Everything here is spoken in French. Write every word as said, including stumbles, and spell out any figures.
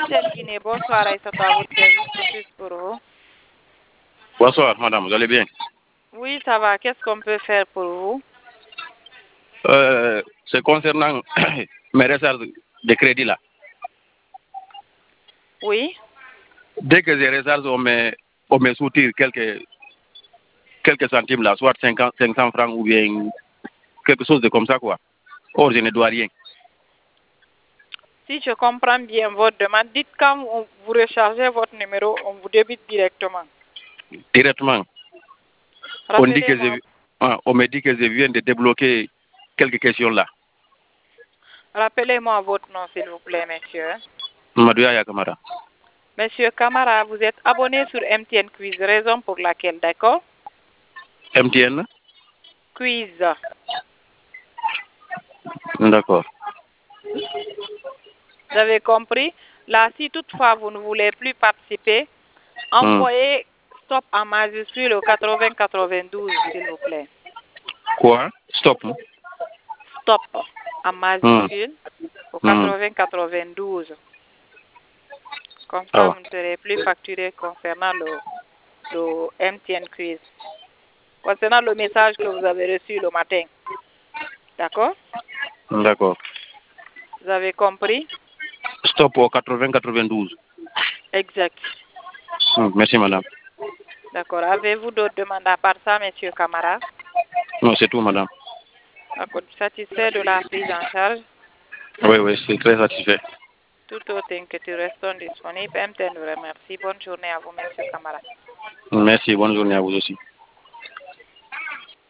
Tel Guinée, bonsoir Aïssatou, à votre service, que puis-je pour vous? Bonsoir, madame, vous allez bien? Oui, ça va. Qu'est-ce qu'on peut faire pour vous? Euh, c'est concernant mes réserves de crédit là. Oui. Dès que j'ai réserve, on me, on me soutire quelques, quelques centimes là, soit cinquante, cinq cents francs ou bien quelque chose de comme ça quoi. Or, je ne dois rien. Si je comprends bien votre demande, dites quand vous vous rechargez votre numéro, on vous débite directement. Directement. On, dit que Rappelez-moi, je, ah, on me dit que je viens de débloquer quelques questions là. rappelez-moi votre nom, s'il vous plaît, monsieur. Madouya Yakamara. Monsieur Camara, vous êtes abonné sur M T N Quiz, raison pour laquelle, d'accord? M T N? Quiz. D'accord. Vous avez compris? Là, si toutefois vous ne voulez plus participer, envoyez stop en majuscule au quatre-vingts quatre-vingt-douze, s'il vous plaît. Quoi? Stop. Stop en majuscule au quatre-vingts quatre-vingt-douze. Comme ça, Ah, vous ne serez plus facturé concernant le, le M T N Quiz. Concernant le message que vous avez reçu le matin. D'accord? d'accord. Vous avez compris? Stop au quatre-vingts quatre-vingt-douze. Exact. Hum, merci madame. D'accord. Avez-vous d'autres demandes à part ça, monsieur Camara? Non, c'est tout madame. D'accord. Satisfait de la prise en charge? Oui, oui, c'est très satisfait. Tout autre inquiétude restons disponibles. M T N vous remercie. Bonne journée à vous, monsieur Camara. Merci, bonne journée à vous aussi.